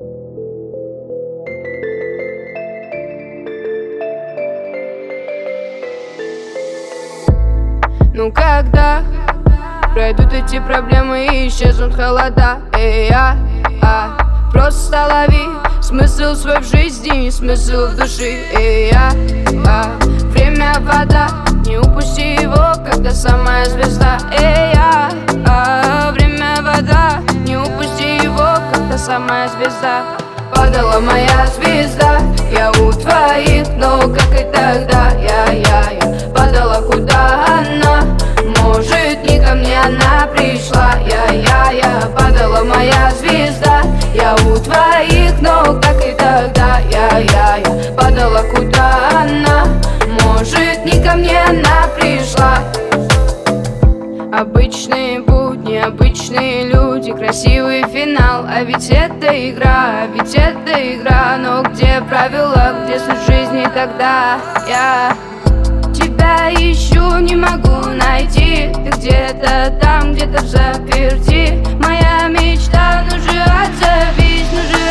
Ну когда пройдут эти проблемы и исчезнут холода, просто лови смысл свой в жизни и смысл в душе. Время вода, не упусти его, когда самая звезда. Время вода, не упусти его, когда самая звезда. Падала моя звезда, я у твоих ног, как и тогда. Я падала, куда она? Может, не ко мне она пришла. Я падала моя звезда, я у твоих ног, как и тогда. Я падала, куда она? Может, не ко мне она пришла. Обычные будни, обычные люди, красивый финал. А ведь это игра, но где правила, где суть жизни тогда? Я тебя ищу, не могу найти. Ты где-то там, где-то взаперти. Моя мечта, ну же отзовись,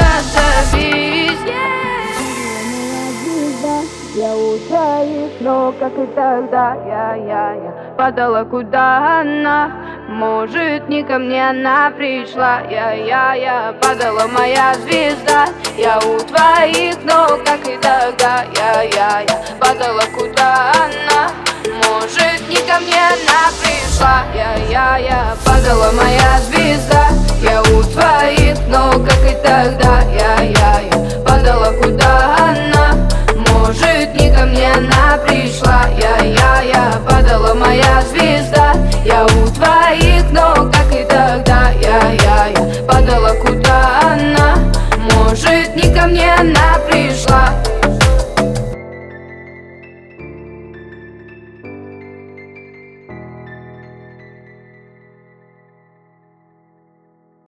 Я у твоих ног, как и тогда. Я падала, куда она? Может, не ко мне она пришла. Я падала, моя звезда, я у твоих ног, как и тогда. Я падала, куда она? Может, не ко мне она пришла. Я падала, моя звезда, я у твоих ног, как и тогда. Я